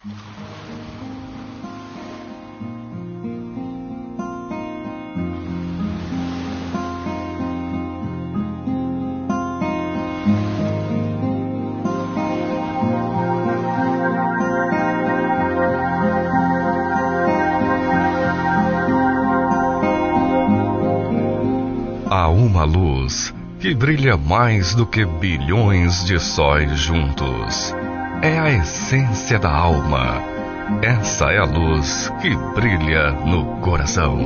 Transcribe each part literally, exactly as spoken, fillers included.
Há uma luz que brilha mais do que bilhões de sóis juntos. É a essência da alma. Essa é a luz que brilha no coração.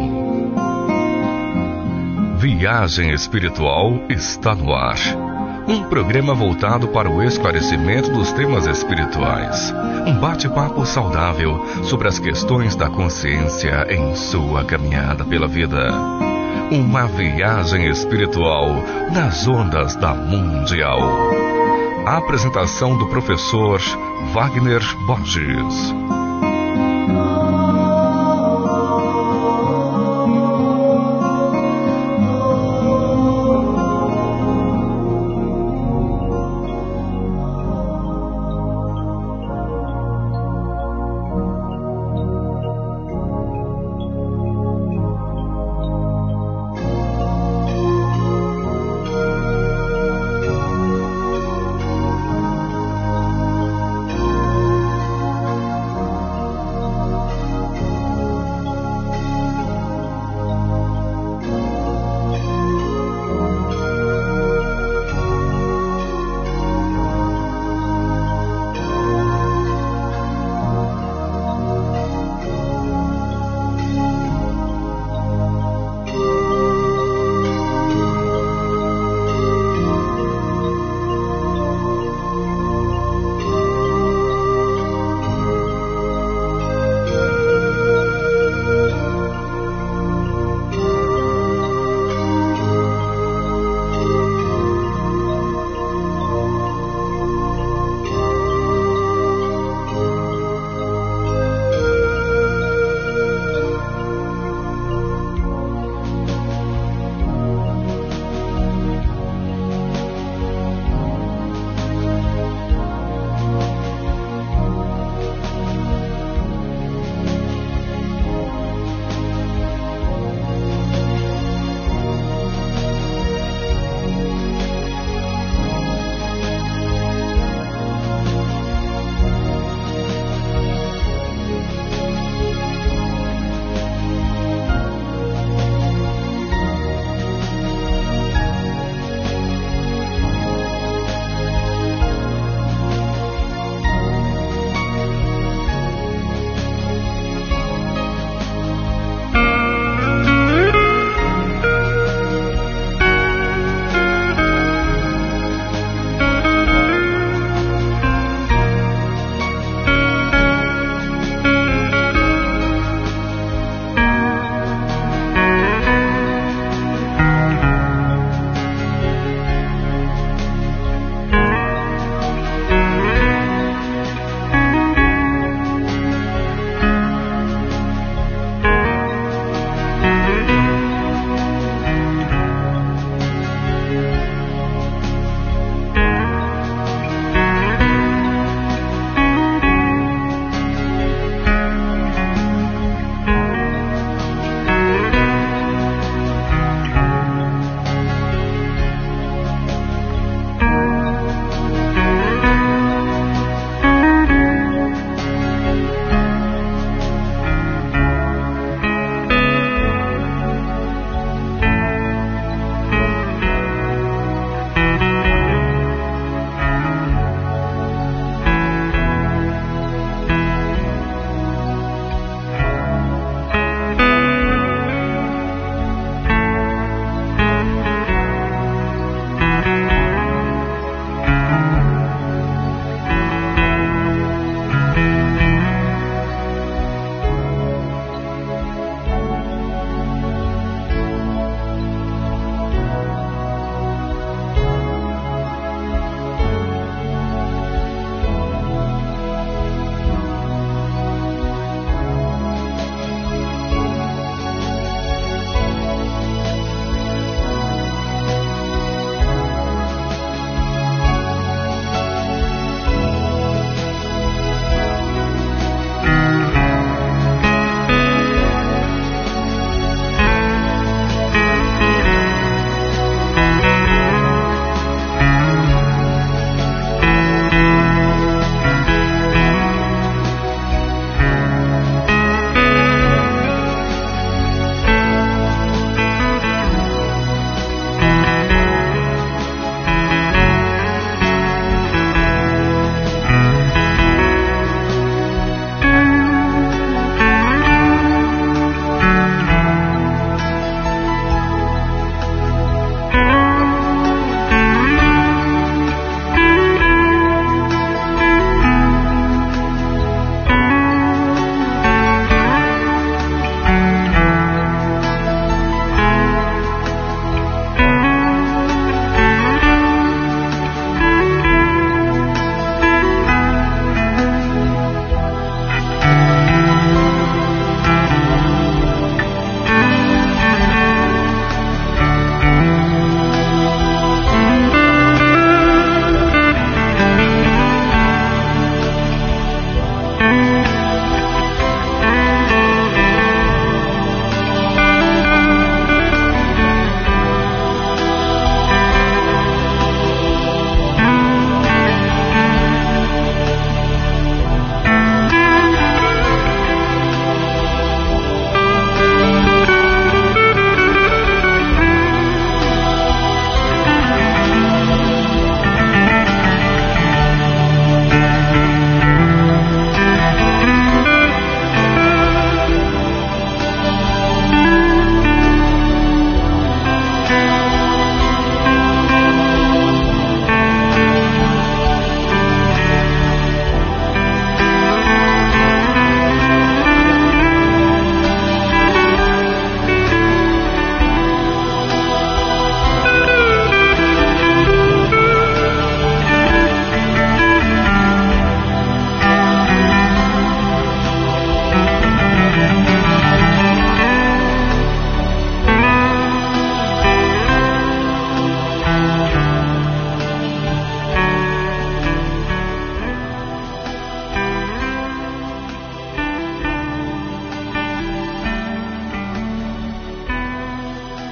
Viagem Espiritual está no ar. Um programa voltado para o esclarecimento dos temas espirituais. Um bate-papo saudável sobre as questões da consciência em sua caminhada pela vida. Uma viagem espiritual nas ondas da Mundial. A apresentação do professor Wagner Borges.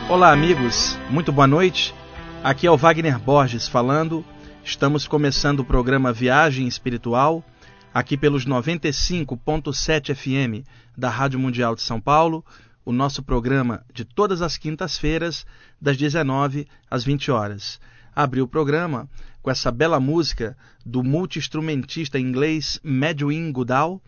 Olá, amigos, muito boa noite. Aqui é o Wagner Borges falando. Estamos começando o programa Viagem Espiritual, aqui pelos noventa e cinco ponto sete F M da Rádio Mundial de São Paulo, o nosso programa de todas as quintas-feiras, das dezenove às vinte horas. Abri o programa com essa bela música do multi-instrumentista inglês Madwin Goodall,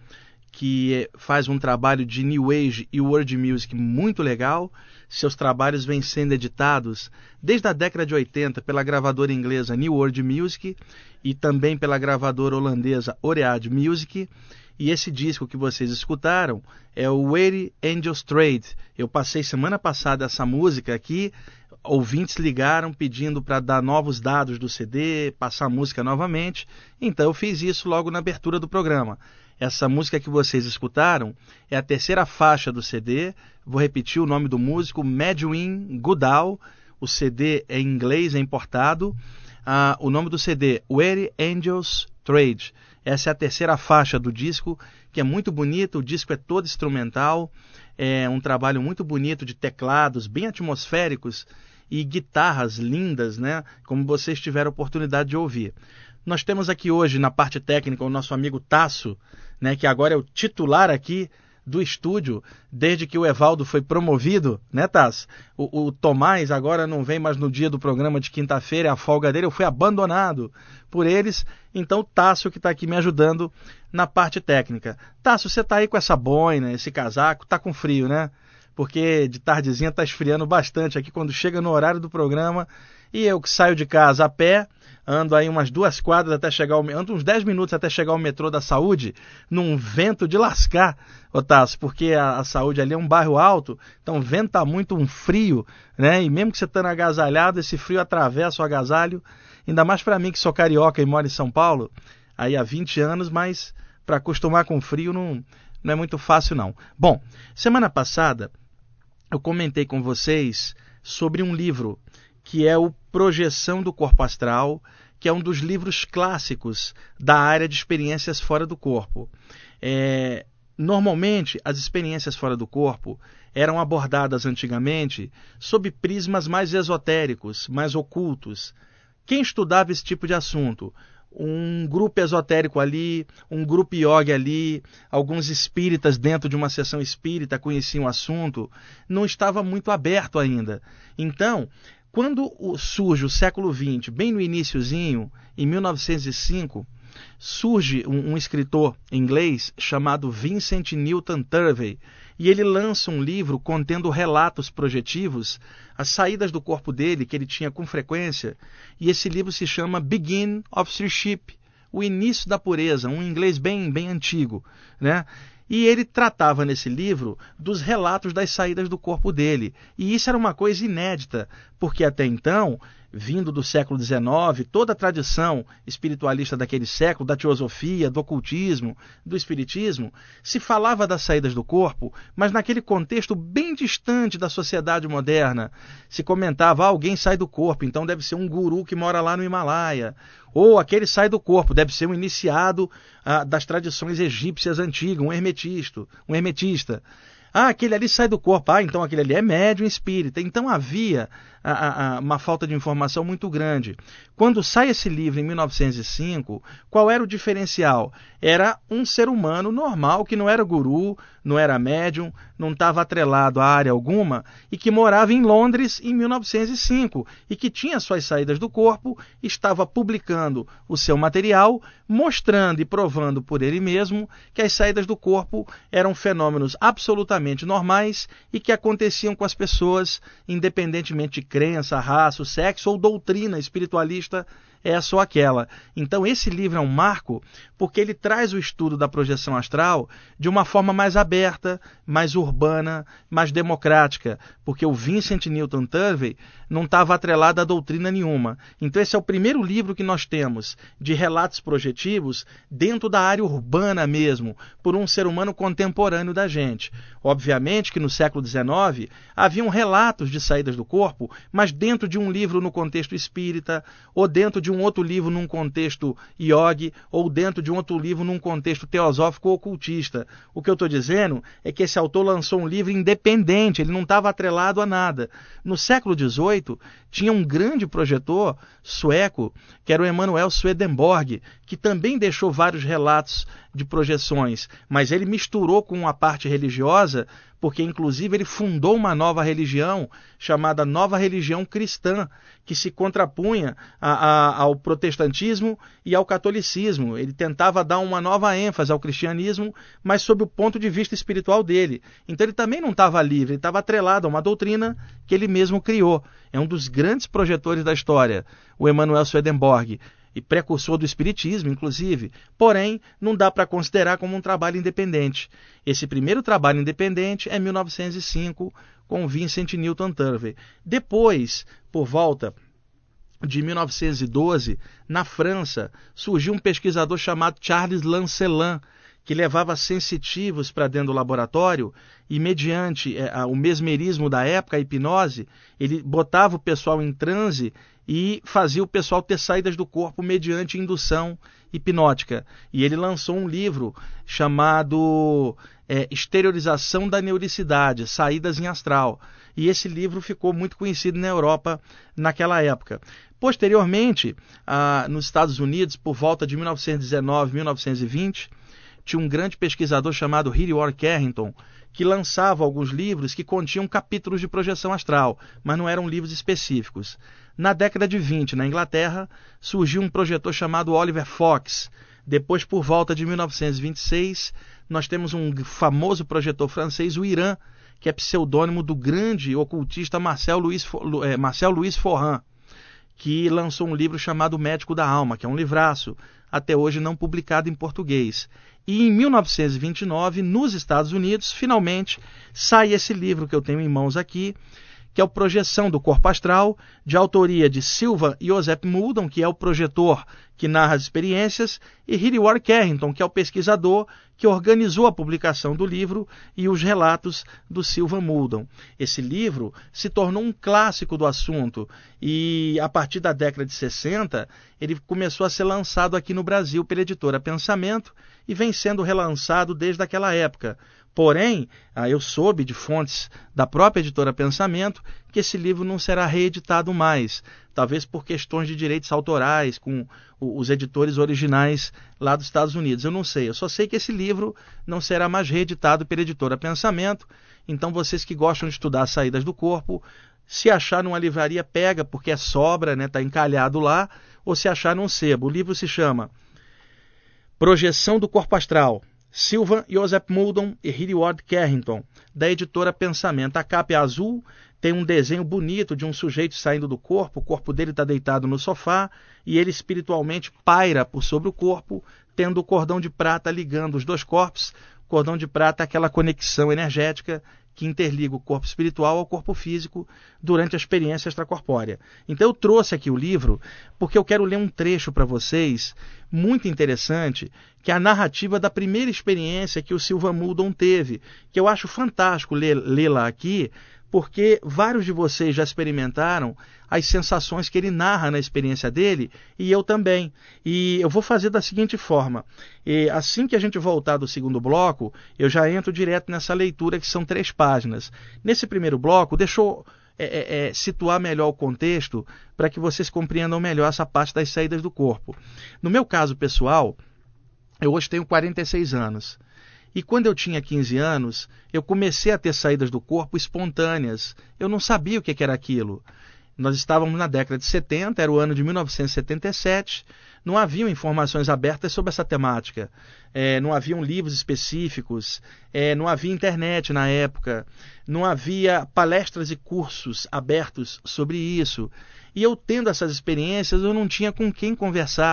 que faz um trabalho de New Age e World Music muito legal. Seus trabalhos vêm sendo editados desde a década de oitenta pela gravadora inglesa New World Music e também pela gravadora holandesa Oread Music. E esse disco que vocês escutaram é o Where Angels Trade. Eu passei semana passada essa música aqui, ouvintes ligaram pedindo para dar novos dados do C D, passar a música novamente, então eu fiz isso logo na abertura do programa. Essa música que vocês escutaram é a terceira faixa do C D. Vou repetir o nome do músico, Madwin Goodall. O C D é em inglês, é importado. Ah, o nome do C D, Where Angels Trade. Essa é a terceira faixa do disco, que é muito bonito. O disco é todo instrumental. É um trabalho muito bonito de teclados, bem atmosféricos e guitarras lindas, né? Como vocês tiveram a oportunidade de ouvir. Nós temos aqui hoje, na parte técnica, o nosso amigo Tasso, né, que agora é o titular aqui do estúdio, desde que o Evaldo foi promovido, né, Tasso? O, o Tomás agora não vem mais no dia do programa de quinta-feira, é a folga dele, eu fui abandonado por eles, então o Tasso que está aqui me ajudando na parte técnica. Tasso, você está aí com essa boina, esse casaco, tá com frio, né? Porque de tardezinha está esfriando bastante aqui quando chega no horário do programa, e eu que saio de casa a pé, ando aí umas duas quadras até chegar ao, ando uns dez minutos até chegar ao metrô da Saúde, num vento de lascar, Otácio, porque a, a Saúde ali é um bairro alto, então venta muito, um frio, né? E mesmo que você estando agasalhado, esse frio atravessa o agasalho, ainda mais para mim que sou carioca e moro em São Paulo, aí há vinte anos, mas para acostumar com frio não, não é muito fácil não. Bom, semana passada eu comentei com vocês sobre um livro que é o Projeção do Corpo Astral, que é um dos livros clássicos da área de experiências fora do corpo. É, normalmente, as experiências fora do corpo eram abordadas antigamente sob prismas mais esotéricos, mais ocultos. Quem estudava esse tipo de assunto? Um grupo esotérico ali, um grupo yogi ali, alguns espíritas dentro de uma sessão espírita conheciam o assunto, não estava muito aberto ainda. Então, quando surge o século vinte, bem no iniciozinho, em mil novecentos e cinco, surge um, um escritor inglês chamado Vincent Newton Turvey, e ele lança um livro contendo relatos projetivos, as saídas do corpo dele, que ele tinha com frequência, e esse livro se chama Beginning of Seership, o início da pureza, um inglês bem, bem antigo, né? E ele tratava nesse livro dos relatos das saídas do corpo dele. E isso era uma coisa inédita, porque até então, vindo do século dezenove, toda a tradição espiritualista daquele século, da teosofia, do ocultismo, do espiritismo, se falava das saídas do corpo, mas naquele contexto bem distante da sociedade moderna. Se comentava, ah, alguém sai do corpo, então deve ser um guru que mora lá no Himalaia. Ou aquele sai do corpo, deve ser um iniciado ah, das tradições egípcias antigas, um hermetista, um hermetista. Ah, aquele ali sai do corpo. Ah, então aquele ali é médium espírita. Então havia a, a, a, uma falta de informação muito grande. Quando sai esse livro em mil novecentos e cinco, qual era o diferencial? Era um ser humano normal, que não era guru, não era médium, não estava atrelado a área alguma, e que morava em Londres em mil novecentos e cinco, e que tinha suas saídas do corpo, estava publicando o seu material, mostrando e provando por ele mesmo que as saídas do corpo eram fenômenos absolutamente normais e que aconteciam com as pessoas, independentemente de crença, raça, sexo ou doutrina espiritualista essa ou aquela. Então esse livro é um marco porque ele traz o estudo da projeção astral de uma forma mais aberta, mais urbana, mais democrática, porque o Vincent Newton Turvey não estava atrelado a doutrina nenhuma. Então esse é o primeiro livro que nós temos de relatos projetivos dentro da área urbana mesmo, por um ser humano contemporâneo da gente. Obviamente que no século dezenove haviam relatos de saídas do corpo, mas dentro de um livro no contexto espírita ou dentro de de um outro livro num contexto yogi, ou dentro de um outro livro num contexto teosófico ou ocultista. O que eu estou dizendo é que esse autor lançou um livro independente, ele não estava atrelado a nada. No século dezoito, tinha um grande projetor sueco, que era o Emanuel Swedenborg, que também deixou vários relatos de projeções, mas ele misturou com a parte religiosa, porque inclusive ele fundou uma nova religião chamada Nova Religião Cristã, que se contrapunha a, a, ao protestantismo e ao catolicismo. Ele tentava dar uma nova ênfase ao cristianismo, mas sob o ponto de vista espiritual dele. Então ele também não estava livre, ele estava atrelado a uma doutrina que ele mesmo criou. É um dos grandes projetores da história, o Emanuel Swedenborg, e precursor do espiritismo, inclusive. Porém, não dá para considerar como um trabalho independente. Esse primeiro trabalho independente é mil novecentos e cinco, com Vincent Newton Turvey. Depois, por volta de mil novecentos e doze, na França, surgiu um pesquisador chamado Charles Lancelin, que levava sensitivos para dentro do laboratório e, mediante é, o mesmerismo da época, a hipnose, ele botava o pessoal em transe e fazia o pessoal ter saídas do corpo mediante indução hipnótica. E ele lançou um livro chamado é, Exteriorização da Neuricidade, Saídas em Astral. E esse livro ficou muito conhecido na Europa naquela época. Posteriormente, ah, nos Estados Unidos, por volta de mil novecentos e dezenove, mil novecentos e vinte, tinha um grande pesquisador chamado Hilliard Carrington, que lançava alguns livros que continham capítulos de projeção astral, mas não eram livros específicos. Na década de vinte, na Inglaterra, surgiu um projetor chamado Oliver Fox. Depois, por volta de mil novecentos e vinte e seis, nós temos um famoso projetor francês, o Irã, que é pseudônimo do grande ocultista Marcel Louis, eh, Marcel Louis Forran, que lançou um livro chamado Médico da Alma, que é um livraço, até hoje não publicado em português. E em mil novecentos e vinte e nove, nos Estados Unidos, finalmente sai esse livro que eu tenho em mãos aqui, que é o Projeção do Corpo Astral, de autoria de Silvan Joseph Muldoon, que é o projetor que narra as experiências, e Hilliard Carrington, que é o pesquisador que organizou a publicação do livro e os relatos do Silvan Muldoon. Esse livro se tornou um clássico do assunto e, a partir da década de sessenta, ele começou a ser lançado aqui no Brasil pela editora Pensamento e vem sendo relançado desde aquela época. Porém, eu soube de fontes da própria editora Pensamento que esse livro não será reeditado mais, talvez por questões de direitos autorais com os editores originais lá dos Estados Unidos. Eu não sei, eu só sei que esse livro não será mais reeditado pela editora Pensamento. Então, vocês que gostam de estudar as saídas do corpo, se achar numa livraria, pega, porque é sobra, né? Está encalhado lá, ou se achar num sebo. O livro se chama Projeção do Corpo Astral, Silvan Joseph Muldoon e Hilliard Carrington, da editora Pensamento. A capa é azul, tem um desenho bonito de um sujeito saindo do corpo, o corpo dele está deitado no sofá e ele espiritualmente paira por sobre o corpo, tendo o cordão de prata ligando os dois corpos. O cordão de prata é aquela conexão energética que interliga o corpo espiritual ao corpo físico durante a experiência extracorpórea. Então eu trouxe aqui o livro porque eu quero ler um trecho para vocês muito interessante, que é a narrativa da primeira experiência que o Silvan Muldoon teve, que eu acho fantástico lê-la aqui, porque vários de vocês já experimentaram as sensações que ele narra na experiência dele, e eu também. E eu vou fazer da seguinte forma: e assim que a gente voltar do segundo bloco, eu já entro direto nessa leitura, que são três páginas. Nesse primeiro bloco, deixa eu é, é, é, situar melhor o contexto, para que vocês compreendam melhor essa parte das saídas do corpo. No meu caso pessoal, eu hoje tenho quarenta e seis anos. E quando eu tinha quinze anos, eu comecei a ter saídas do corpo espontâneas. Eu não sabia o que era aquilo. Nós estávamos na década de setenta, era o ano de mil novecentos e setenta e sete, não haviam informações abertas sobre essa temática, é, não haviam livros específicos, é, não havia internet na época, não havia palestras e cursos abertos sobre isso. E eu, tendo essas experiências, eu não tinha com quem conversar.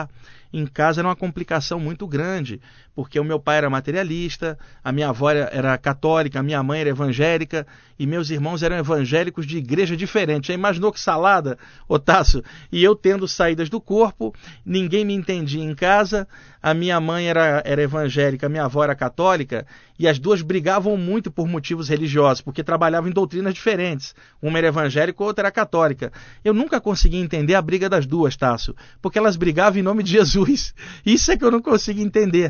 em casa era uma complicação muito grande, porque o meu pai era materialista, a minha avó era, era católica, a minha mãe era evangélica, e meus irmãos eram evangélicos de igreja diferente. Já imaginou que salada, Otácio? E eu tendo saídas do corpo, ninguém me entendia em casa, a minha mãe era, era evangélica, a minha avó era católica, e as duas brigavam muito por motivos religiosos, porque trabalhavam em doutrinas diferentes. Uma era evangélica, outra era católica. Eu nunca consegui entender a briga das duas, Tássio, porque elas brigavam em nome de Jesus. Isso é que eu não consigo entender.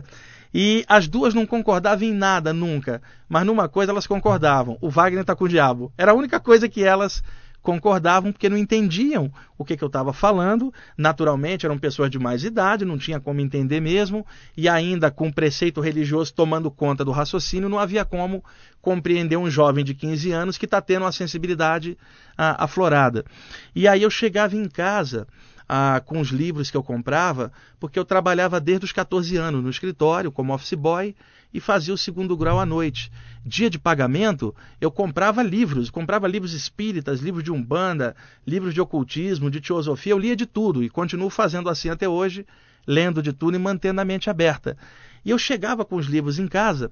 E as duas não concordavam em nada, nunca. Mas numa coisa elas concordavam. O Wagner está com o diabo. Era a única coisa que elas concordavam, porque não entendiam o que, que eu estava falando. Naturalmente, eram pessoas de mais idade, não tinha como entender mesmo. E ainda com o preceito religioso tomando conta do raciocínio, não havia como compreender um jovem de quinze anos que está tendo uma sensibilidade ah, aflorada. E aí eu chegava em casa... Ah, com os livros que eu comprava, porque eu trabalhava desde os catorze anos no escritório, como office boy, e fazia o segundo grau à noite. Dia de pagamento, eu comprava livros, comprava livros espíritas, livros de umbanda, livros de ocultismo, de teosofia, eu lia de tudo, e continuo fazendo assim até hoje, lendo de tudo e mantendo a mente aberta. E eu chegava com os livros em casa,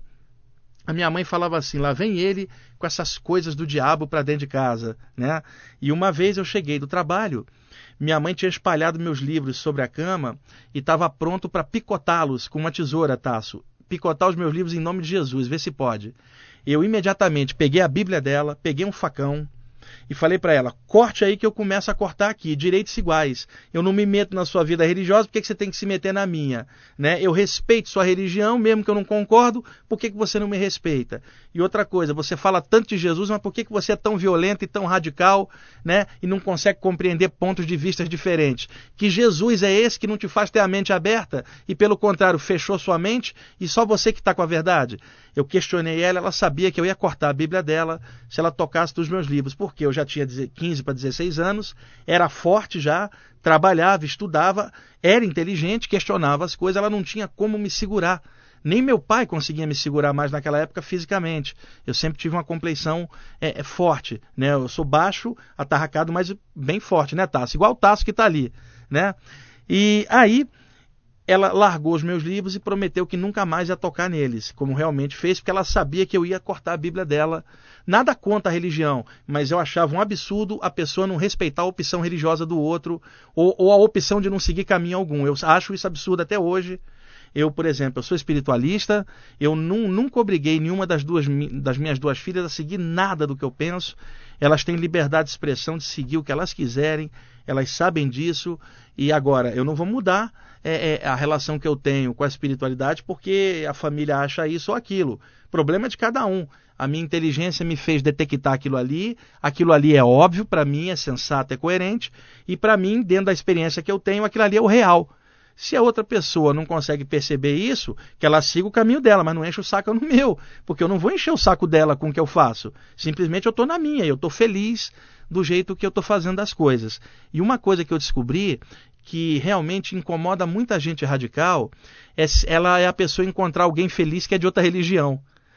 a minha mãe falava assim, lá vem ele com essas coisas do diabo para dentro de casa, né? E uma vez eu cheguei do trabalho, minha mãe tinha espalhado meus livros sobre a cama e estava pronto para picotá-los com uma tesoura, Tasso. Picotar os meus livros em nome de Jesus, vê se pode. Eu imediatamente peguei a Bíblia dela, peguei um facão e falei para ela, corte aí que eu começo a cortar aqui, direitos iguais. Eu não me meto na sua vida religiosa, por que, que você tem que se meter na minha? Né? Eu respeito sua religião, mesmo que eu não concordo, por que, que você não me respeita? E outra coisa, você fala tanto de Jesus, mas por que, que você é tão violento e tão radical, né? E não consegue compreender pontos de vista diferentes? Que Jesus é esse que não te faz ter a mente aberta e, pelo contrário, fechou sua mente e só você que está com a verdade? Eu questionei ela, ela sabia que eu ia cortar a Bíblia dela se ela tocasse dos meus livros, porque eu já tinha quinze para dezesseis anos, era forte já, trabalhava, estudava, era inteligente, questionava as coisas, ela não tinha como me segurar. Nem meu pai conseguia me segurar mais naquela época fisicamente. Eu sempre tive uma compleição é, é, forte, né? Eu sou baixo, atarracado, mas bem forte, né, Tasso? Igual o Tasso que está ali, né? E aí ela largou os meus livros e prometeu que nunca mais ia tocar neles, como realmente fez, porque ela sabia que eu ia cortar a Bíblia dela. Nada contra a religião, mas eu achava um absurdo a pessoa não respeitar a opção religiosa do outro, ou, ou a opção de não seguir caminho algum. Eu acho isso absurdo até hoje. Eu, por exemplo, eu sou espiritualista, eu não, nunca obriguei nenhuma das, duas, das minhas duas filhas a seguir nada do que eu penso. Elas têm liberdade de expressão, de seguir o que elas quiserem, elas sabem disso. E agora, eu não vou mudar é, é, a relação que eu tenho com a espiritualidade porque a família acha isso ou aquilo. Problema é de cada um. A minha inteligência me fez detectar aquilo ali, aquilo ali é óbvio, para mim é sensato, é coerente, e para mim, dentro da experiência que eu tenho, aquilo ali é o real. Se a outra pessoa não consegue perceber isso, que ela siga o caminho dela, mas não enche o saco no meu, porque eu não vou encher o saco dela com o que eu faço. Simplesmente eu estou na minha, eu estou feliz do jeito que eu estou fazendo as coisas. E uma coisa que eu descobri que realmente incomoda muita gente radical, é, ela é a pessoa encontrar alguém feliz que é de outra religião.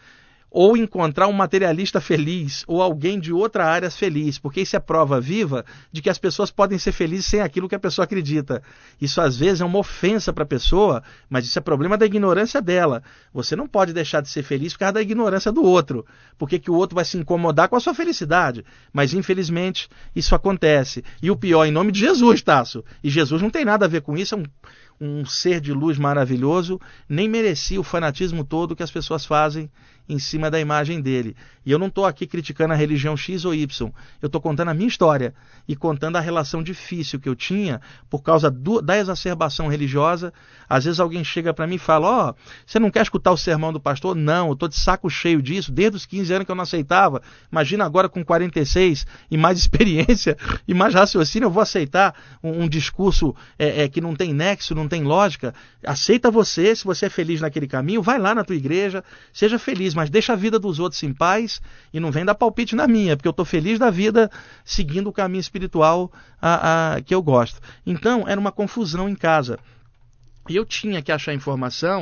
Ou encontrar um materialista feliz, ou alguém de outra área feliz, porque isso é prova viva de que as pessoas podem ser felizes sem aquilo que a pessoa acredita. Isso às vezes é uma ofensa para a pessoa, mas isso é problema da ignorância dela. Você não pode deixar de ser feliz por causa da ignorância do outro, porque que o outro vai se incomodar com a sua felicidade. Mas infelizmente isso acontece. E o pior, em nome de Jesus, Tasso. E Jesus não tem nada a ver com isso, é um... um ser de luz maravilhoso, nem merecia o fanatismo todo que as pessoas fazem em cima da imagem dele. E eu não estou aqui criticando a religião X ou Y, eu estou contando a minha história e contando a relação difícil que eu tinha por causa do, da exacerbação religiosa. Às vezes alguém chega para mim e fala, ó, oh, você não quer escutar o sermão do pastor? Não, eu estou de saco cheio disso, desde os quinze anos que eu não aceitava, imagina agora com quarenta e seis e mais experiência e mais raciocínio, eu vou aceitar um, um discurso é, é, que não tem nexo, não tem lógica. Aceita você, se você é feliz naquele caminho, vai lá na tua igreja, seja feliz, mas deixa a vida dos outros em paz e não vem dar palpite na minha, porque eu estou feliz da vida seguindo o caminho espiritual a, a, que eu gosto. Então, era uma confusão em casa. E eu tinha que achar informação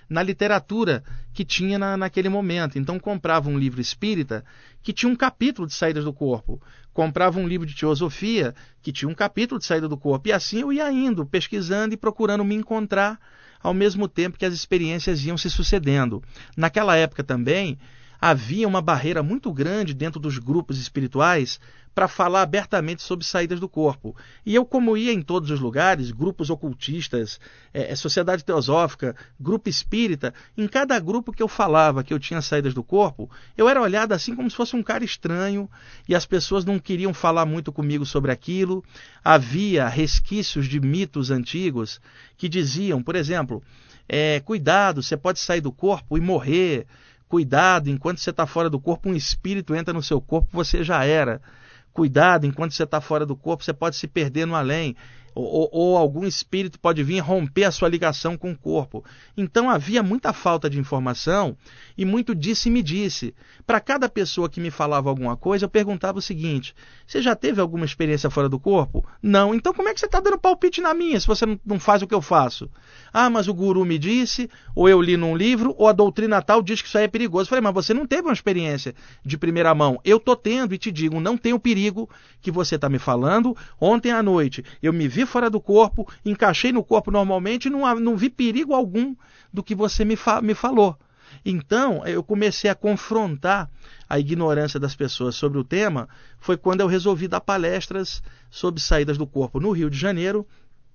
na literatura que tinha na, naquele momento. Então comprava um livro espírita que tinha um capítulo de saídas do corpo, comprava um livro de teosofia que tinha um capítulo de saída do corpo, e assim eu ia indo, pesquisando e procurando me encontrar ao mesmo tempo que as experiências iam se sucedendo. Naquela época também havia uma barreira muito grande dentro dos grupos espirituais para falar abertamente sobre saídas do corpo. E eu, como ia em todos os lugares, grupos ocultistas, é, sociedade teosófica, grupo espírita, em cada grupo que eu falava que eu tinha saídas do corpo, eu era olhado assim como se fosse um cara estranho, e as pessoas não queriam falar muito comigo sobre aquilo. Havia resquícios de mitos antigos que diziam, por exemplo, é, cuidado, você pode sair do corpo e morrer. Cuidado, enquanto você está fora do corpo, um espírito entra no seu corpo, você já era. Cuidado, enquanto você está fora do corpo, você pode se perder no além. Ou, ou, ou algum espírito pode vir romper a sua ligação com o corpo. Então havia muita falta de informação e muito disse-me-disse. Para cada pessoa que me falava alguma coisa, eu perguntava o seguinte: você já teve alguma experiência fora do corpo? Não. Então como é que você está dando palpite na minha se você não, não faz o que eu faço? Ah, mas o guru me disse, ou eu li num livro, ou a doutrina tal diz que isso aí é perigoso. Eu falei, mas você não teve uma experiência de primeira mão. Eu estou tendo e te digo, não tem o perigo que você está me falando. Ontem à noite eu me vi fora do corpo, encaixei no corpo normalmente e não, não vi perigo algum do que você me, fa- me falou. Então, eu comecei a confrontar a ignorância das pessoas sobre o tema. Foi quando eu resolvi dar palestras sobre saídas do corpo no Rio de Janeiro,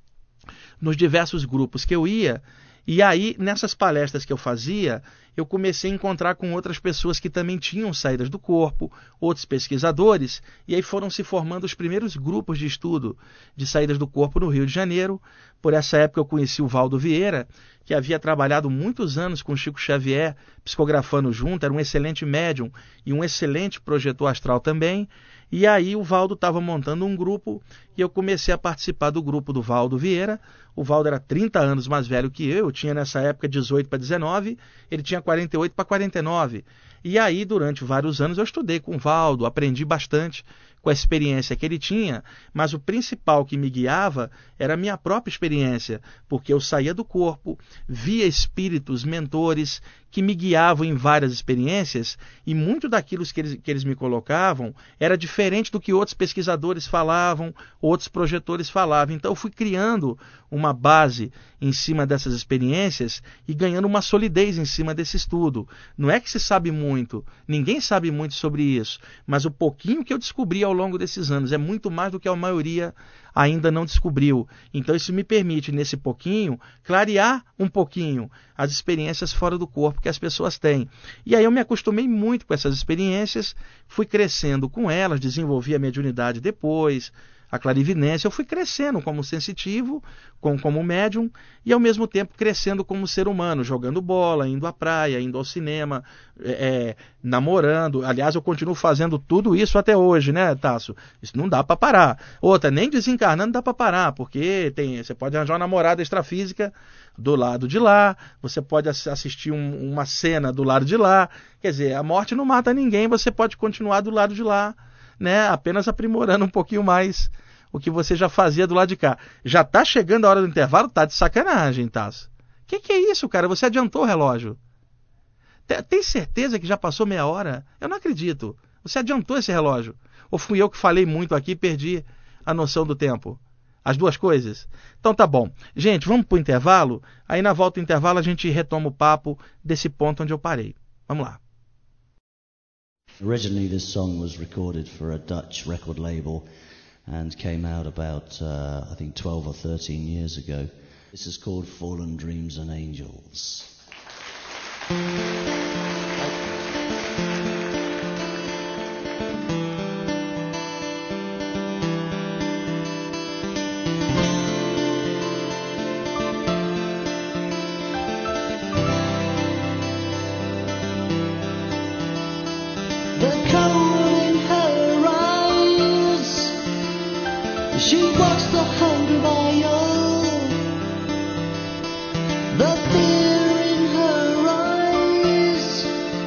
nos diversos grupos que eu ia. E aí, nessas palestras que eu fazia, eu comecei a encontrar com outras pessoas que também tinham saídas do corpo, outros pesquisadores, e aí foram se formando os primeiros grupos de estudo de saídas do corpo no Rio de Janeiro. Por essa época eu conheci o Valdo Vieira, que havia trabalhado muitos anos com Chico Xavier, psicografando junto, era um excelente médium e um excelente projetor astral também. E aí o Valdo estava montando um grupo e eu comecei a participar do grupo do Valdo Vieira. O Valdo era trinta anos mais velho que eu, eu tinha nessa época dezoito para dezenove, ele tinha quarenta e oito para quarenta e nove. E aí, durante vários anos, eu estudei com o Valdo, aprendi bastante com a experiência que ele tinha, mas o principal que me guiava era a minha própria experiência, porque eu saía do corpo, via espíritos, mentores, que me guiavam em várias experiências, e muito daquilo que eles, que eles me colocavam era diferente do que outros pesquisadores falavam, outros projetores falavam. Então eu fui criando uma base em cima dessas experiências e ganhando uma solidez em cima desse estudo. Não é que se sabe muito, ninguém sabe muito sobre isso, mas o pouquinho que eu descobri ao longo desses anos é muito mais do que a maioria ainda não descobriu. Então isso me permite, nesse pouquinho, clarear um pouquinho as experiências fora do corpo que as pessoas têm. E aí eu me acostumei muito com essas experiências, fui crescendo com elas, desenvolvi a mediunidade depois, a clarividência. Eu fui crescendo como sensitivo, como, como médium, e ao mesmo tempo crescendo como ser humano, jogando bola, indo à praia, indo ao cinema, é, é, namorando. Aliás, eu continuo fazendo tudo isso até hoje, né, Tasso? Isso não dá para parar. Outra, nem desencarnando dá para parar, porque tem, você pode arranjar uma namorada extrafísica do lado de lá, você pode assistir um, uma cena do lado de lá. Quer dizer, a morte não mata ninguém, você pode continuar do lado de lá, né, apenas aprimorando um pouquinho mais o que você já fazia do lado de cá. Já tá chegando a hora do intervalo? Tá de sacanagem, Tasso. Que que é isso, cara? Você adiantou o relógio. Tem certeza que já passou meia hora? Eu não acredito. Você adiantou esse relógio. Ou fui eu que falei muito aqui e perdi a noção do tempo? As duas coisas? Então tá bom. Gente, vamos pro intervalo? Aí na volta do intervalo a gente retoma o papo desse ponto onde eu parei. Vamos lá. Originally, this song was recorded for a Dutch record label and came out about, uh, I think, twelve or thirteen years ago. This is called Fallen Dreams and Angels. She walks the hundred mile, the fear in her eyes,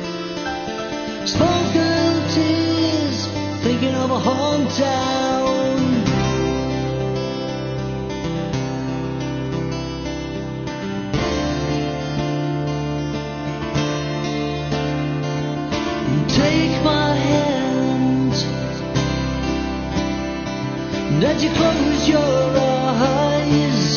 spoken tears, thinking of a hometown. as you close your eyes.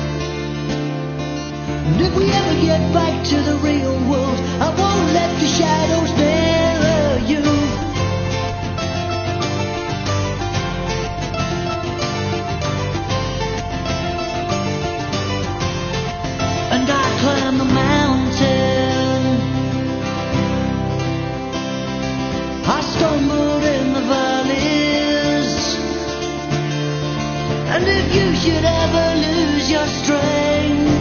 And if we ever get back to the real world, I won't let the shadows mirror you. And I climb the mountain, I stumbled in the valleys. And if you should ever lose your strength,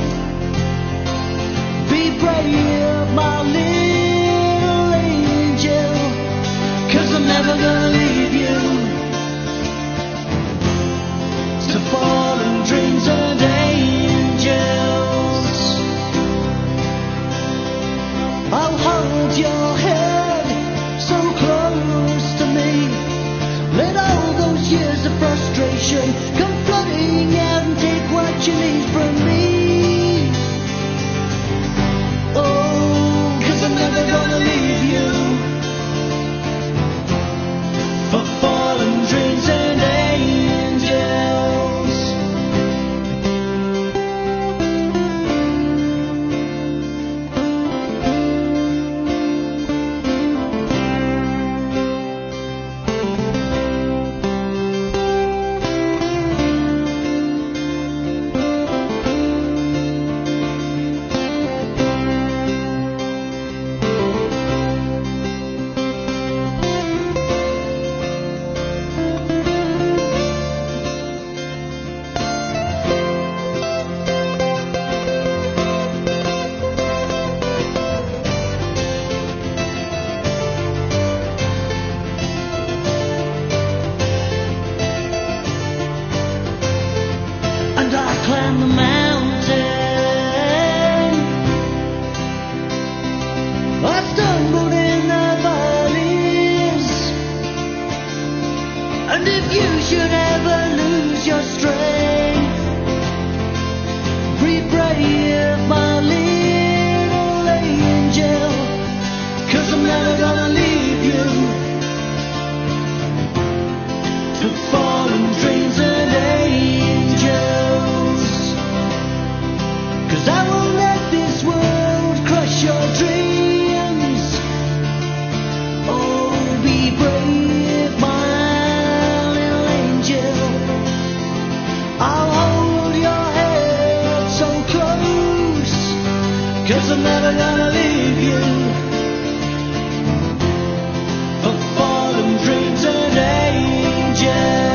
be brave, my little angel, 'cause I'm never gonna leave you to fallen dreams and angels. I'll hold your head so close to me. Let all those years of frustration come flooding out and take what you need from me. Oh, 'cause I'm never gonna leave you for fallen dreams and angels. Climb the mountain, I stumbled in the valleys. And if you should ever lose your strength, be brave, my little angel, 'cause I'm never gonna leave you to fallen dreams and angels. 'Cause I won't let this world crush your dreams. Oh, be brave, my little angel. I'll hold your head so close, 'cause I'm never gonna leave you for fallen dreams and angels.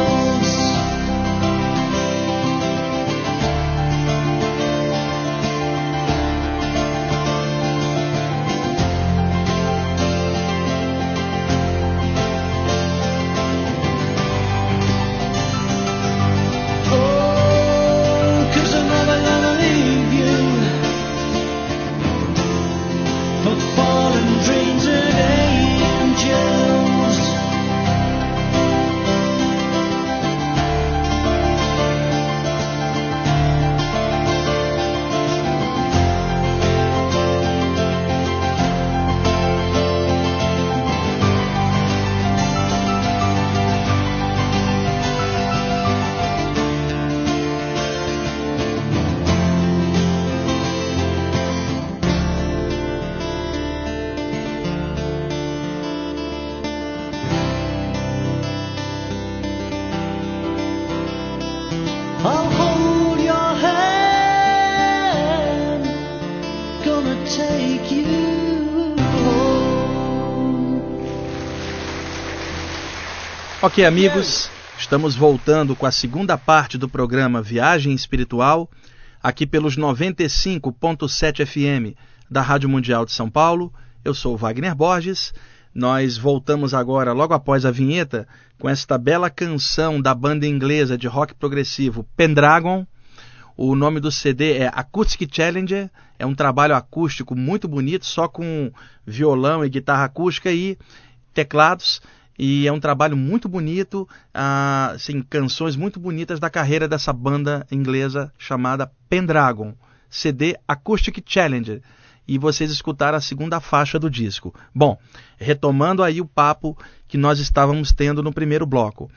I'll hold your hand, gonna take you home. Ok, amigos, estamos voltando com a segunda parte do programa Viagem Espiritual, aqui pelos noventa e cinco ponto sete F M da Rádio Mundial de São Paulo. Eu sou Wagner Borges. Nós voltamos agora, logo após a vinheta, com esta bela canção da banda inglesa de rock progressivo Pendragon. O nome do C D é Acoustic Challenger. É um trabalho acústico muito bonito, só com violão e guitarra acústica e teclados. E é um trabalho muito bonito, ah, assim, canções muito bonitas da carreira dessa banda inglesa chamada Pendragon. C D Acoustic Challenger. E vocês escutaram a segunda faixa do disco. Bom, retomando aí o papo que nós estávamos tendo no primeiro bloco.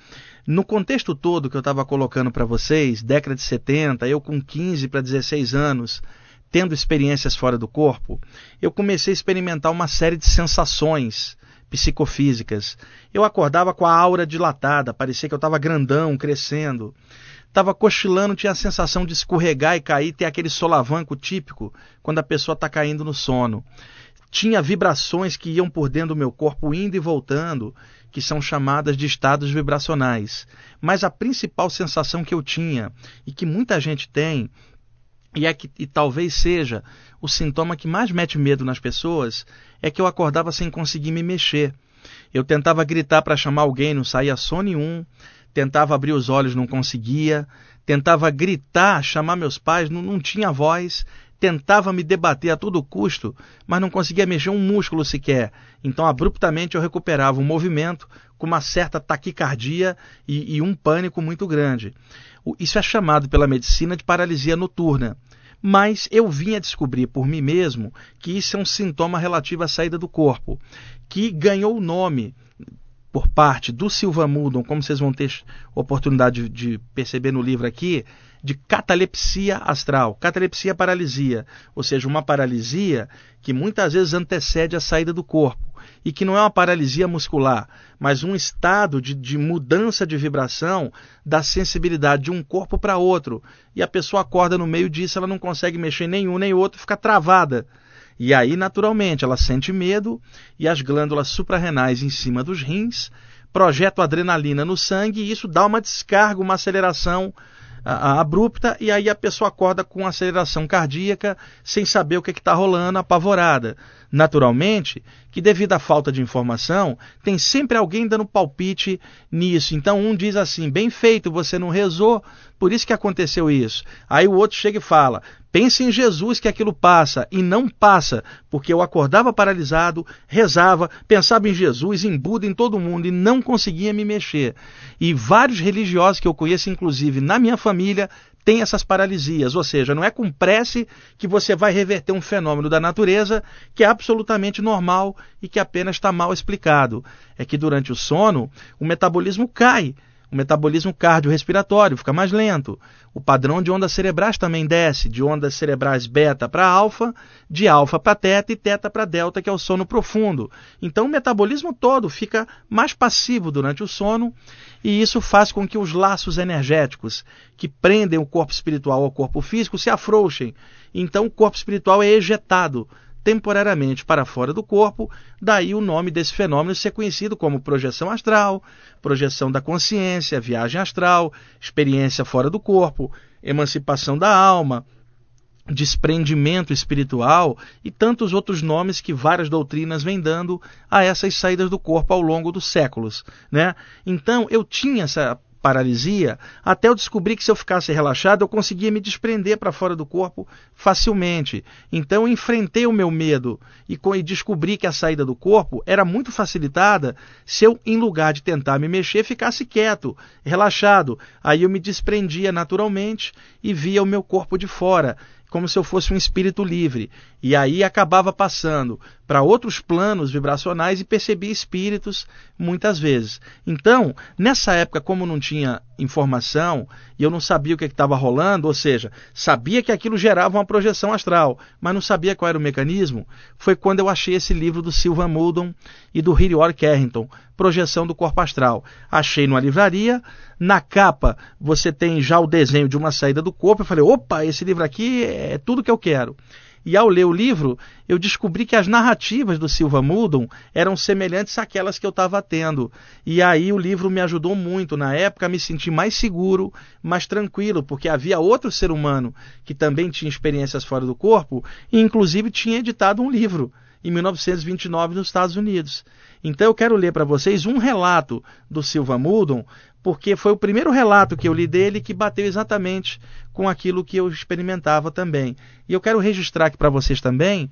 No contexto todo que eu estava colocando para vocês, década de setenta, eu com quinze para dezesseis anos, tendo experiências fora do corpo, eu comecei a experimentar uma série de sensações psicofísicas. Eu acordava com a aura dilatada, parecia que eu estava grandão, crescendo. Estava cochilando, tinha a sensação de escorregar e cair, ter aquele solavanco típico quando a pessoa está caindo no sono. Tinha vibrações que iam por dentro do meu corpo, indo e voltando, que são chamadas de estados vibracionais. Mas a principal sensação que eu tinha, e que muita gente tem, e, é que, e talvez seja o sintoma que mais mete medo nas pessoas, é que eu acordava sem conseguir me mexer. Eu tentava gritar para chamar alguém, não saía som nenhum, tentava abrir os olhos, não conseguia, tentava gritar, chamar meus pais, não, não tinha voz, tentava me debater a todo custo, mas não conseguia mexer um músculo sequer. Então, abruptamente, eu recuperava o movimento com uma certa taquicardia e, e um pânico muito grande. Isso é chamado pela medicina de paralisia noturna. Mas eu vim a descobrir por mim mesmo que isso é um sintoma relativo à saída do corpo, que ganhou o nome por parte do Silva Muldon, como vocês vão ter oportunidade de, de perceber no livro aqui, de catalepsia astral. Catalepsia é paralisia, ou seja, uma paralisia que muitas vezes antecede a saída do corpo e que não é uma paralisia muscular, mas um estado de, de mudança de vibração da sensibilidade de um corpo para outro. E a pessoa acorda no meio disso, ela não consegue mexer nenhum nem outro, fica travada. E aí, naturalmente, ela sente medo e as glândulas suprarrenais em cima dos rins projetam adrenalina no sangue e isso dá uma descarga, uma aceleração a, a, abrupta, e aí a pessoa acorda com aceleração cardíaca sem saber o que está rolando, apavorada. Naturalmente, que devido à falta de informação, tem sempre alguém dando palpite nisso. Então um diz assim, bem feito, você não rezou, por isso que aconteceu isso. Aí o outro chega e fala, pense em Jesus que aquilo passa, e não passa, porque eu acordava paralisado, rezava, pensava em Jesus, em Buda, em todo mundo, e não conseguia me mexer. E vários religiosos que eu conheço, inclusive na minha família, tem essas paralisias, ou seja, não é com prece que você vai reverter um fenômeno da natureza que é absolutamente normal e que apenas está mal explicado. É que durante o sono o metabolismo cai, o metabolismo cardiorrespiratório fica mais lento, o padrão de ondas cerebrais também desce, de ondas cerebrais beta para alfa, de alfa para teta e teta para delta, que é o sono profundo. Então o metabolismo todo fica mais passivo durante o sono e isso faz com que os laços energéticos que prendem o corpo espiritual ao corpo físico se afrouxem. Então o corpo espiritual é ejetado temporariamente para fora do corpo, daí o nome desse fenômeno ser conhecido como projeção astral, projeção da consciência, viagem astral, experiência fora do corpo, emancipação da alma, desprendimento espiritual e tantos outros nomes que várias doutrinas vêm dando a essas saídas do corpo ao longo dos séculos, né? Então eu tinha essa paralisia, até eu descobri que se eu ficasse relaxado, eu conseguia me desprender para fora do corpo facilmente. Então eu enfrentei o meu medo e, e descobri que a saída do corpo era muito facilitada se eu, em lugar de tentar me mexer, ficasse quieto, relaxado. Aí eu me desprendia naturalmente e via o meu corpo de fora, como se eu fosse um espírito livre. E aí acabava passando para outros planos vibracionais e percebia espíritos muitas vezes. Então, nessa época, como não tinha informação e eu não sabia o que estava rolando, ou seja, sabia que aquilo gerava uma projeção astral, mas não sabia qual era o mecanismo, foi quando eu achei esse livro do Silva Muldon e do Hiriori Carrington, Projeção do Corpo Astral. Achei numa livraria, na capa você tem já o desenho de uma saída do corpo, eu falei, opa, esse livro aqui é tudo que eu quero. E ao ler o livro, eu descobri que as narrativas do Silva Muldon eram semelhantes àquelas que eu estava tendo. E aí o livro me ajudou muito, na época, a me sentir mais seguro, mais tranquilo, porque havia outro ser humano que também tinha experiências fora do corpo e inclusive tinha editado um livro em mil novecentos e vinte e nove nos Estados Unidos. Então eu quero ler para vocês um relato do Silva Muldon, porque foi o primeiro relato que eu li dele que bateu exatamente com aquilo que eu experimentava também. E eu quero registrar aqui para vocês também,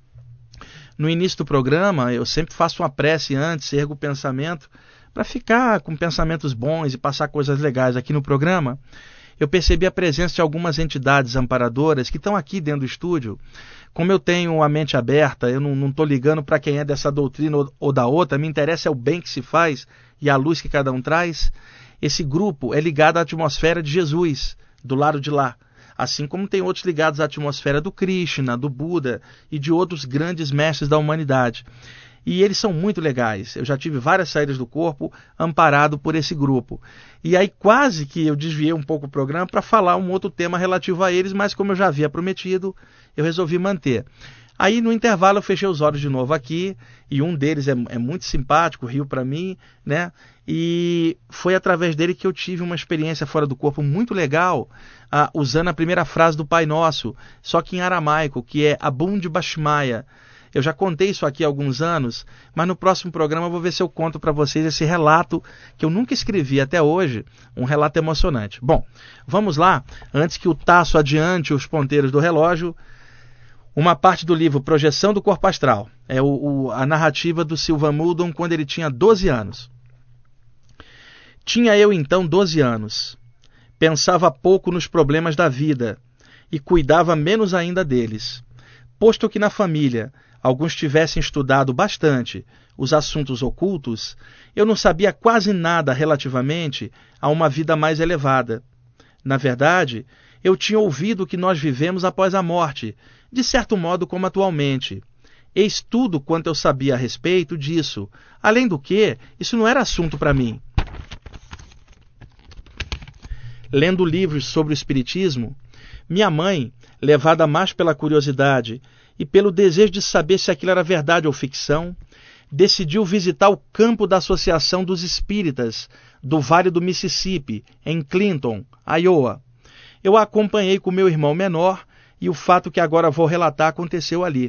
no início do programa, eu sempre faço uma prece antes, ergo o pensamento, para ficar com pensamentos bons e passar coisas legais aqui no programa. Eu percebi a presença de algumas entidades amparadoras que estão aqui dentro do estúdio. Como eu tenho a mente aberta, eu não estou ligando para quem é dessa doutrina ou, ou da outra, me interessa é o bem que se faz e a luz que cada um traz. Esse grupo é ligado à atmosfera de Jesus, do lado de lá. Assim como tem outros ligados à atmosfera do Krishna, do Buda e de outros grandes mestres da humanidade. E eles são muito legais. Eu já tive várias saídas do corpo amparado por esse grupo. E aí quase que eu desviei um pouco o programa para falar um outro tema relativo a eles, mas como eu já havia prometido, eu resolvi manter. Aí no intervalo eu fechei os olhos de novo aqui, e um deles é, é muito simpático, riu para mim, né? E foi através dele que eu tive uma experiência fora do corpo muito legal, ah, usando a primeira frase do Pai Nosso, só que em aramaico, que é Abund Bashmaya. Eu já contei isso aqui há alguns anos, mas no próximo programa eu vou ver se eu conto para vocês esse relato que eu nunca escrevi até hoje, um relato emocionante. Bom, vamos lá, antes que o Tasso adiante os ponteiros do relógio, uma parte do livro Projeção do Corpo Astral. É o, o, a narrativa do Silvan Muldon quando ele tinha doze anos. Tinha eu então doze anos. Pensava pouco nos problemas da vida e cuidava menos ainda deles. Posto que na família alguns tivessem estudado bastante os assuntos ocultos, eu não sabia quase nada relativamente a uma vida mais elevada. Na verdade, eu tinha ouvido que nós vivemos após a morte, de certo modo como atualmente. Eis tudo quanto eu sabia a respeito disso. Além do que, isso não era assunto para mim. Lendo livros sobre o espiritismo, minha mãe, levada mais pela curiosidade e pelo desejo de saber se aquilo era verdade ou ficção, decidiu visitar o campo da Associação dos Espíritas do Vale do Mississippi, em Clinton, Iowa. Eu a acompanhei com meu irmão menor e o fato que agora vou relatar aconteceu ali.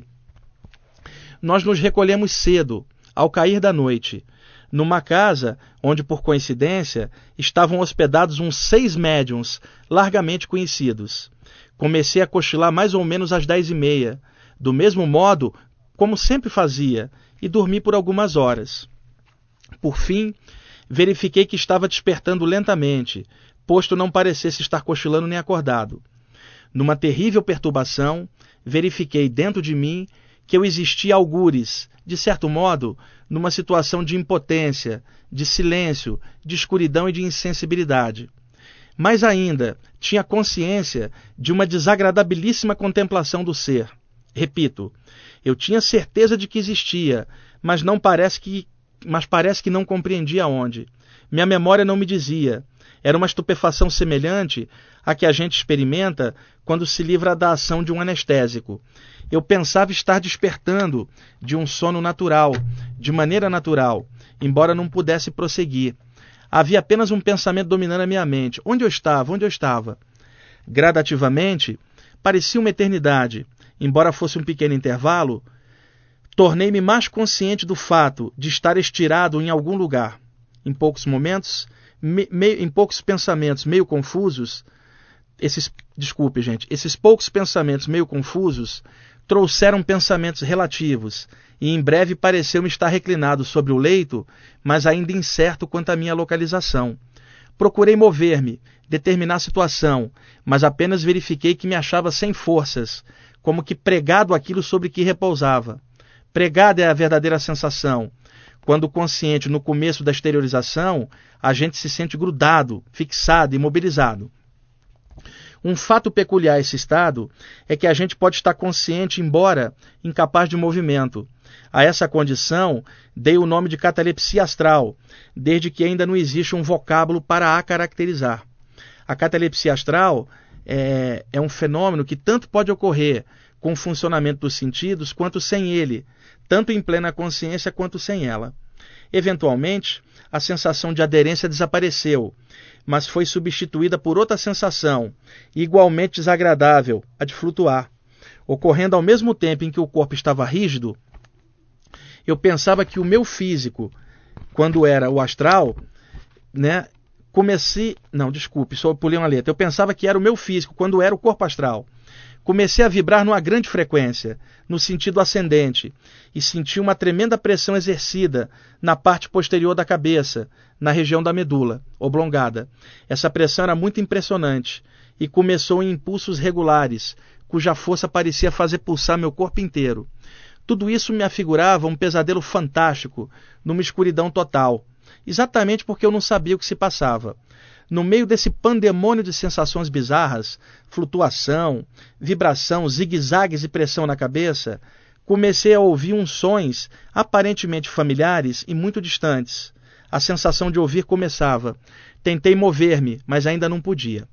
Nós nos recolhemos cedo, ao cair da noite, numa casa onde, por coincidência, estavam hospedados uns seis médiuns largamente conhecidos. Comecei a cochilar mais ou menos às dez e meia, do mesmo modo como sempre fazia, e dormi por algumas horas. Por fim, verifiquei que estava despertando lentamente, posto não parecesse estar cochilando nem acordado. Numa terrível perturbação, verifiquei dentro de mim que eu existia algures, de certo modo, numa situação de impotência, de silêncio, de escuridão e de insensibilidade. Mais ainda, tinha consciência de uma desagradabilíssima contemplação do ser. Repito, eu tinha certeza de que existia, mas não parece que, mas parece que não compreendia onde. Minha memória não me dizia. Era uma estupefação semelhante à que a gente experimenta quando se livra da ação de um anestésico. Eu pensava estar despertando de um sono natural, de maneira natural, embora não pudesse prosseguir. Havia apenas um pensamento dominando a minha mente. Onde eu estava? Onde eu estava? Gradativamente, parecia uma eternidade. Embora fosse um pequeno intervalo, tornei-me mais consciente do fato de estar estirado em algum lugar. Em poucos momentos, me, me, em poucos pensamentos meio confusos, esses, desculpe, gente, esses poucos pensamentos meio confusos trouxeram pensamentos relativos, e em breve pareceu-me estar reclinado sobre o leito, mas ainda incerto quanto à minha localização. Procurei mover-me, determinar a situação, mas apenas verifiquei que me achava sem forças, como que pregado aquilo sobre que repousava. Pregada é a verdadeira sensação. Quando consciente no começo da exteriorização, a gente se sente grudado, fixado, imobilizado. Um fato peculiar a esse estado é que a gente pode estar consciente, embora incapaz de movimento. A essa condição dei o nome de catalepsia astral, desde que ainda não existe um vocábulo para a caracterizar. A catalepsia astral é, é um fenômeno que tanto pode ocorrer com o funcionamento dos sentidos quanto sem ele, tanto em plena consciência quanto sem ela. Eventualmente, a sensação de aderência desapareceu, mas foi substituída por outra sensação, igualmente desagradável, a de flutuar. Ocorrendo ao mesmo tempo em que o corpo estava rígido, eu pensava que o meu físico, quando era o astral, né, comecei... Não, desculpe, só pulei uma letra. Eu pensava que era o meu físico, quando era o corpo astral. Comecei a vibrar numa grande frequência, no sentido ascendente, e senti uma tremenda pressão exercida na parte posterior da cabeça, na região da medula, oblongada. Essa pressão era muito impressionante, e começou em impulsos regulares, cuja força parecia fazer pulsar meu corpo inteiro. Tudo isso me afigurava um pesadelo fantástico, numa escuridão total. exatamente porque eu não sabia o que se passava. No meio desse pandemônio de sensações bizarras, flutuação, vibração, zigue-zagues e pressão na cabeça, comecei a ouvir uns sons aparentemente familiares e muito distantes. A sensação de ouvir começava. Tentei mover-me, mas ainda não podia.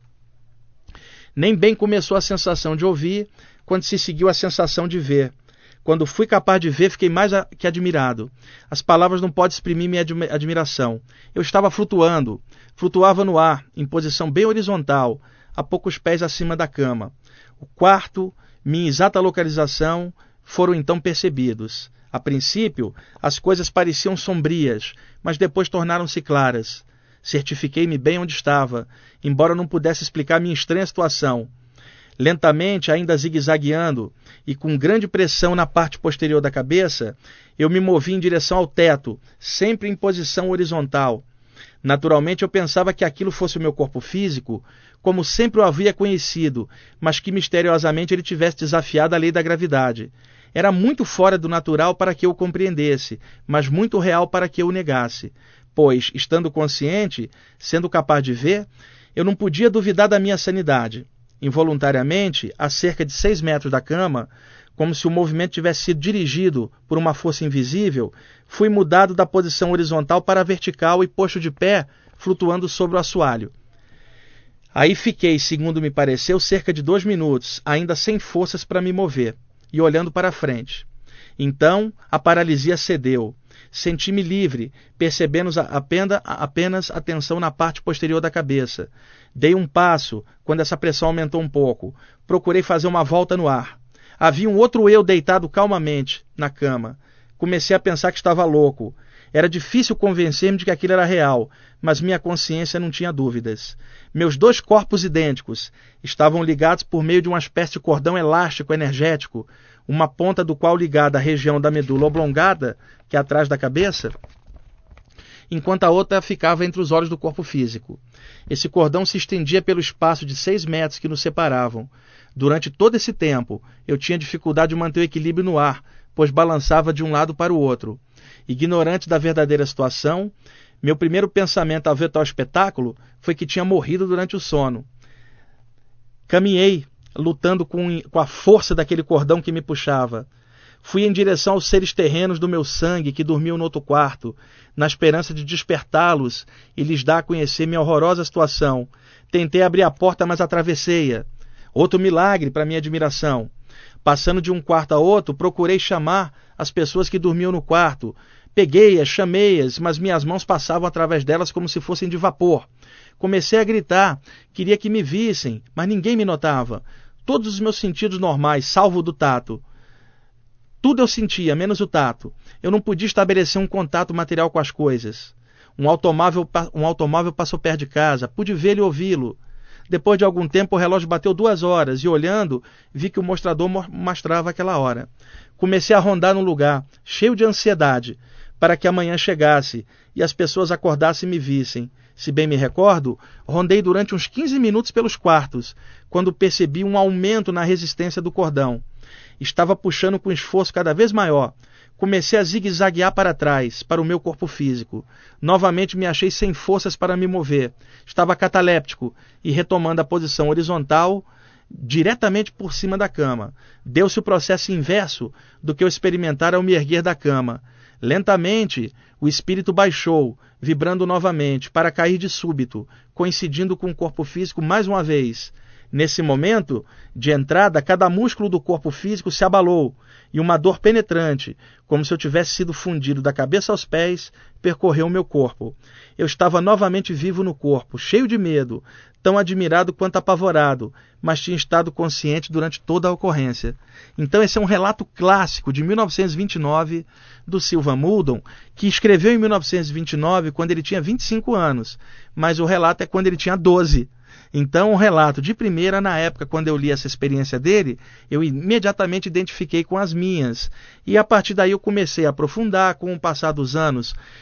Nem bem começou a sensação de ouvir, quando se seguiu a sensação de ver. Quando fui capaz de ver, fiquei mais que admirado. As palavras não podem exprimir minha admiração. Eu estava flutuando, flutuava no ar, em posição bem horizontal, a poucos pés acima da cama. O quarto, minha exata localização, foram então percebidos. A princípio, as coisas pareciam sombrias, mas depois tornaram-se claras. Certifiquei-me bem onde estava, embora não pudesse explicar minha estranha situação. Lentamente, ainda zigue-zagueando e com grande pressão na parte posterior da cabeça, eu me movi em direção ao teto, sempre em posição horizontal. Naturalmente, eu pensava que aquilo fosse o meu corpo físico, como sempre o havia conhecido, mas que misteriosamente ele tivesse desafiado a lei da gravidade. Era muito fora do natural para que eu o compreendesse, mas muito real para que eu o negasse. Pois, estando consciente, sendo capaz de ver, eu não podia duvidar da minha sanidade. Involuntariamente, a cerca de seis metros da cama, como se o movimento tivesse sido dirigido por uma força invisível, fui mudado da posição horizontal para a vertical e posto de pé, flutuando sobre o assoalho. Aí fiquei, segundo me pareceu, cerca de dois minutos, ainda sem forças para me mover, e olhando para a frente. Então, a paralisia cedeu. Senti-me livre, percebendo apenas a tensão na parte posterior da cabeça. Dei um passo, quando essa pressão aumentou um pouco. Procurei fazer uma volta no ar. Havia um outro eu deitado calmamente na cama. Comecei a pensar que estava louco. Era difícil convencer-me de que aquilo era real, mas minha consciência não tinha dúvidas. Meus dois corpos idênticos estavam ligados por meio de uma espécie de cordão elástico energético, uma ponta do qual ligada à região da medula oblongada, que é atrás da cabeça, enquanto a outra ficava entre os olhos do corpo físico. Esse cordão se estendia pelo espaço de seis metros que nos separavam. Durante todo esse tempo, eu tinha dificuldade de manter o equilíbrio no ar, pois balançava de um lado para o outro. Ignorante da verdadeira situação, meu primeiro pensamento ao ver tal espetáculo foi que tinha morrido durante o sono. Caminhei, lutando com, com a força daquele cordão que me puxava. Fui em direção aos seres terrenos do meu sangue que dormiam no outro quarto, na esperança de despertá-los e lhes dar a conhecer minha horrorosa situação. Tentei abrir a porta, mas atravessei-a. Outro milagre para minha admiração. Passando de um quarto a outro, procurei chamar as pessoas que dormiam no quarto. Peguei-as, chamei-as, mas minhas mãos passavam através delas como se fossem de vapor. Comecei a gritar, queria que me vissem, mas ninguém me notava. Todos os meus sentidos normais, salvo o do tato. Tudo eu sentia, menos o tato. Eu não podia estabelecer um contato material com as coisas. Um automóvel, um automóvel passou perto de casa, pude vê-lo e ouvi-lo. Depois de algum tempo, o relógio bateu duas horas e, olhando, vi que o mostrador mostrava aquela hora. Comecei a rondar no lugar, cheio de ansiedade, para que amanhã chegasse e as pessoas acordassem e me vissem. Se bem me recordo, rondei durante uns quinze minutos pelos quartos, quando percebi um aumento na resistência do cordão. Estava puxando com esforço cada vez maior. Comecei a zigue-zaguear para trás, para o meu corpo físico. Novamente me achei sem forças para me mover. Estava cataléptico e retomando a posição horizontal, diretamente por cima da cama. Deu-se o processo inverso do que eu experimentara ao me erguer da cama. Lentamente, o espírito baixou, vibrando novamente, para cair de súbito, coincidindo com o corpo físico mais uma vez. Nesse momento de entrada, cada músculo do corpo físico se abalou, e uma dor penetrante, como se eu tivesse sido fundido da cabeça aos pés, percorreu o meu corpo. Eu estava novamente vivo no corpo, cheio de medo, tão admirado quanto apavorado, mas tinha estado consciente durante toda a ocorrência. Então esse é um relato clássico de mil novecentos e vinte e nove do Silva Muldon, que escreveu em mil novecentos e vinte e nove quando ele tinha vinte e cinco anos, mas o relato é quando ele tinha doze. Então, o relato de primeira, na época, quando eu li essa experiência dele, eu imediatamente identifiquei com as minhas. E a partir daí eu comecei a aprofundar, com o passar dos anos,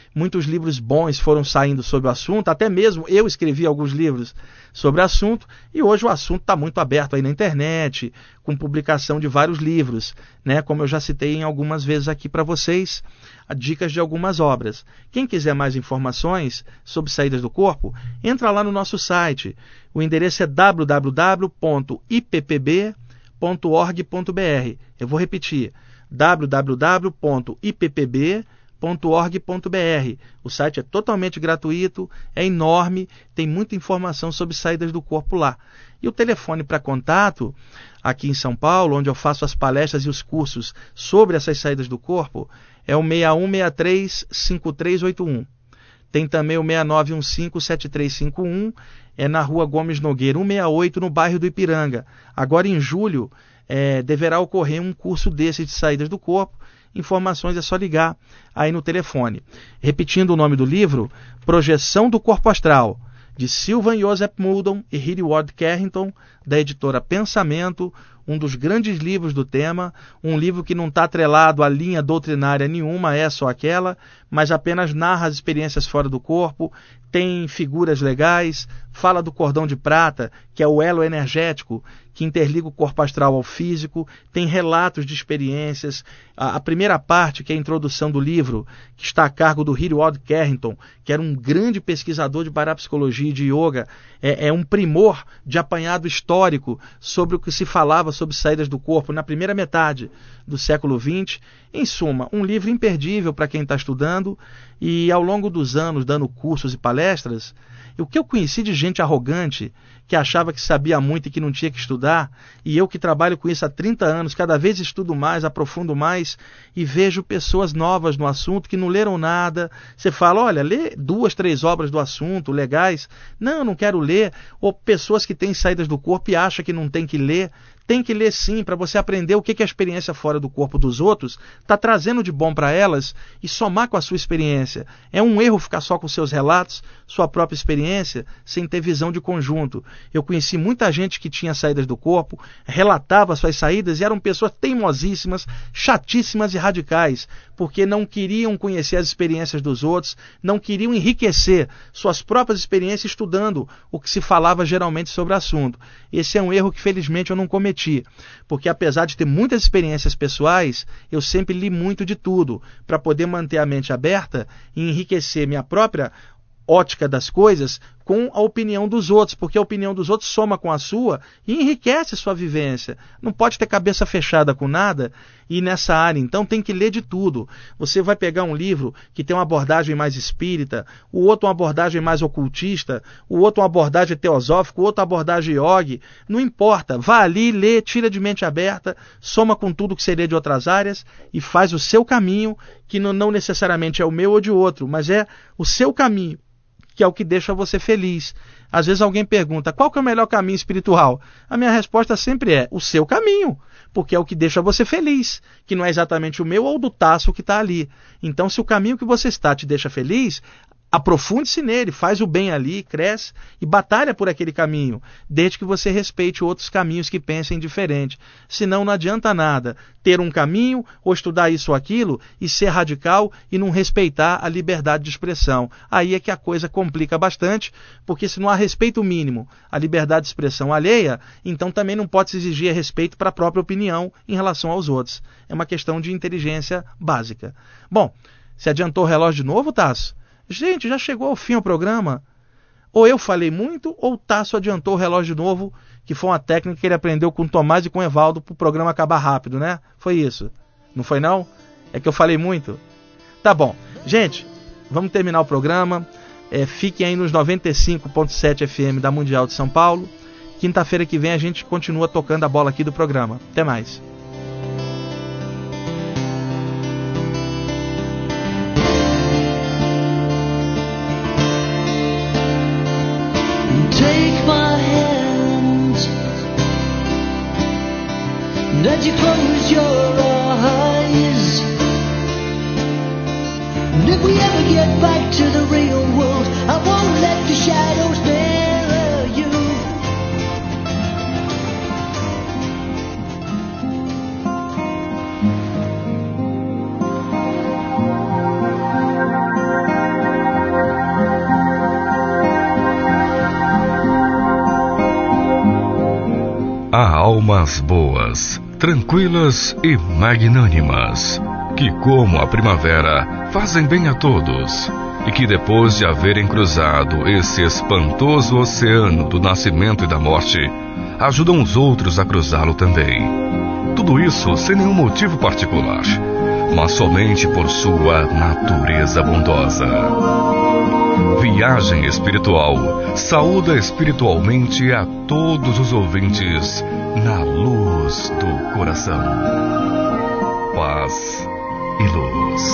muitos livros bons foram saindo sobre o assunto, até mesmo eu escrevi alguns livros sobre o assunto, e hoje o assunto está muito aberto aí na internet, com publicação de vários livros, né? Como eu já citei em algumas vezes aqui para vocês, dicas de algumas obras. Quem quiser mais informações sobre saídas do corpo, entra lá no nosso site. O endereço é w w w ponto i p p b ponto org ponto b r. Eu vou repetir, w w w ponto i p p b ponto org ponto b r. O site é totalmente gratuito, é enorme, tem muita informação sobre saídas do corpo lá. E o telefone para contato, aqui em São Paulo, onde eu faço as palestras e os cursos sobre essas saídas do corpo, é o seis um seis três, cinco três oito um. Tem também o seis nove um cinco, sete três cinco um, é na Rua Gomes Nogueira, cento e sessenta e oito, no bairro do Ipiranga. Agora, em julho, é, deverá ocorrer um curso desse de saídas do corpo. Informações é só ligar aí no telefone. Repetindo o nome do livro, Projeção do Corpo Astral, de Sylvan Joseph Muldon e Hilliard Carrington, da editora Pensamento, um dos grandes livros do tema, um livro que não está atrelado a linha doutrinária nenhuma, é só aquela, mas apenas narra as experiências fora do corpo, tem figuras legais, fala do cordão de prata, que é o elo energético que interliga o corpo astral ao físico, tem relatos de experiências. A, a primeira parte, que é a introdução do livro, que está a cargo do Hilliard Carrington, que era um grande pesquisador de parapsicologia e de yoga, é, é um primor de apanhado histórico sobre o que se falava sobre saídas do corpo na primeira metade do século vinte. Em suma, um livro imperdível para quem está estudando, e ao longo dos anos, dando cursos e palestras, o que eu conheci de gente arrogante, que achava que sabia muito e que não tinha que estudar, e eu que trabalho com isso há trinta anos, cada vez estudo mais, aprofundo mais, e vejo pessoas novas no assunto que não leram nada. Você fala, olha, lê duas, três obras do assunto, legais. Não, não quero ler. Ou pessoas que têm saídas do corpo e acham que não tem que ler. Tem que ler sim, para você aprender o que, que a experiência fora do corpo dos outros está trazendo de bom para elas e somar com a sua experiência. É um erro ficar só com seus relatos, sua própria experiência, sem ter visão de conjunto. Eu conheci muita gente que tinha saídas do corpo, relatava suas saídas e eram pessoas teimosíssimas, chatíssimas e radicais, porque não queriam conhecer as experiências dos outros, não queriam enriquecer suas próprias experiências estudando o que se falava geralmente sobre o assunto. Esse é um erro que felizmente eu não cometi, porque apesar de ter muitas experiências pessoais, eu sempre li muito de tudo, para poder manter a mente aberta e enriquecer minha própria ótica das coisas com a opinião dos outros, porque a opinião dos outros soma com a sua e enriquece sua vivência. Não pode ter cabeça fechada com nada, e nessa área, então, tem que ler de tudo. Você vai pegar um livro que tem uma abordagem mais espírita, o outro uma abordagem mais ocultista, o outro uma abordagem teosófica, o outro uma abordagem yogi, não importa, vá ali, lê, tira de mente aberta, soma com tudo que seria de outras áreas e faz o seu caminho, que não, não necessariamente é o meu ou de outro, mas é o seu caminho, que é o que deixa você feliz. Às vezes alguém pergunta, qual que é o melhor caminho espiritual? A minha resposta sempre é, o seu caminho, porque é o que deixa você feliz, que não é exatamente o meu ou do Tasso que está ali. Então, se o caminho que você está te deixa feliz, aprofunde-se nele, faz o bem ali, cresce e batalha por aquele caminho, desde que você respeite outros caminhos que pensem diferente. Senão não adianta nada ter um caminho ou estudar isso ou aquilo e ser radical e não respeitar a liberdade de expressão. Aí é que a coisa complica bastante, porque se não há respeito mínimo à liberdade de expressão alheia, então também não pode se exigir respeito para a própria opinião em relação aos outros. É uma questão de inteligência básica. Bom, se adiantou o relógio de novo, Tasso? Gente, já chegou ao fim o programa. Ou eu falei muito, ou o Tasso adiantou o relógio novo, que foi uma técnica que ele aprendeu com o Tomás e com o Evaldo para o programa acabar rápido, né? Foi isso. Não foi não? É que eu falei muito? Tá bom. Gente, vamos terminar o programa. É, fiquem aí nos noventa e cinco ponto sete F M da Mundial de São Paulo. Quinta-feira que vem a gente continua tocando a bola aqui do programa. Até mais. As you close your eyes, and if we ever get back to the real world, I won't let the shadows bury you. almas boas, tranquilas e magnânimas, que, como a primavera, fazem bem a todos, e que, depois de haverem cruzado esse espantoso oceano do nascimento e da morte, ajudam os outros a cruzá-lo também. Tudo isso sem nenhum motivo particular, mas somente por sua natureza bondosa. Viagem Espiritual saúda espiritualmente a todos os ouvintes na luz do coração. Paz e luz.